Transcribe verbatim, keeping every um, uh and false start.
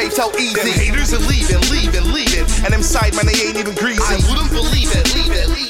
life so easy. Them haters are leaving, leaving, leaving. And them side man, they ain't even greasy. I wouldn't believe it, leave it, leave it.